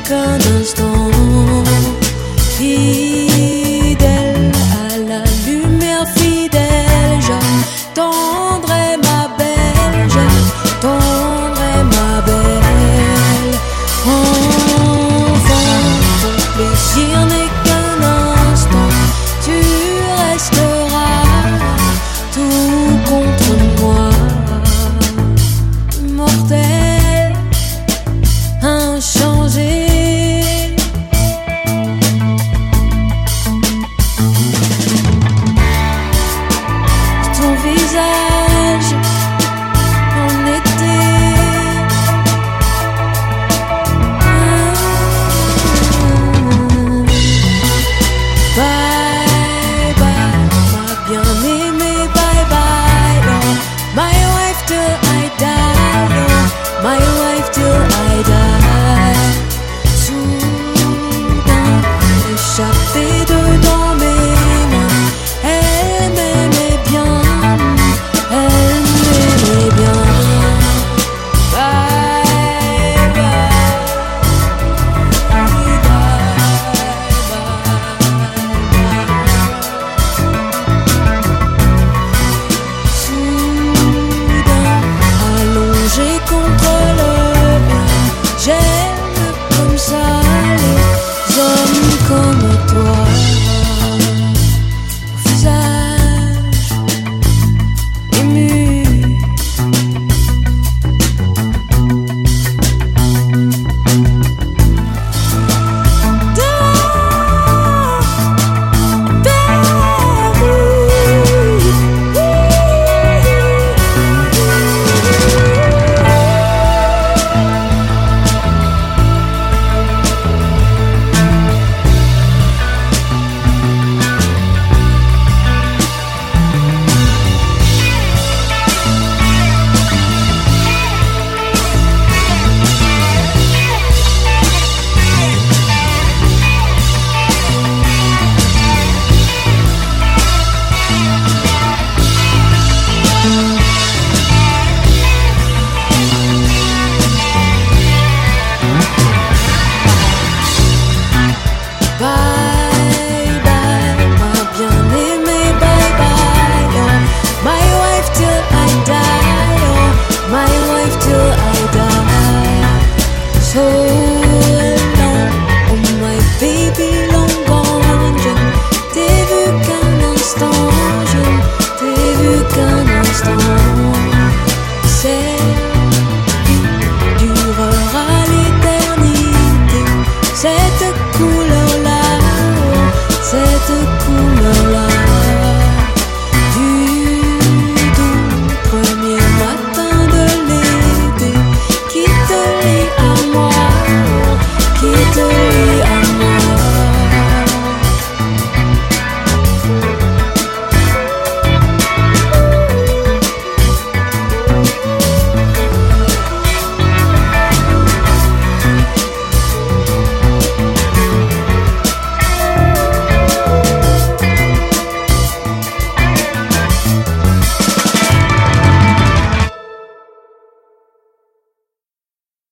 qu'un instant, fidèle à la lumière, fidèle, j'attendrai ma belle, j'attendrai ma belle. Enfin, ton plaisir n'est qu'un instant, tu resteras tout contre moi, mortel, inchangé. Ton visage en été, bye bye, ma bien-aimée, bye bye, oh, my wife till I die, oh, my wife till I die. Soudain, échappée de dans mes mains, elle m'aimait bien, elle m'aimait bien. Bye bye, bye bye. Soudain, allongé contre le mur, j'aime comme ça les hommes comme toi. Au visage ému, bye bye, ma bien-aimée, bye bye, oh, my wife till I die, oh, my wife till I die. So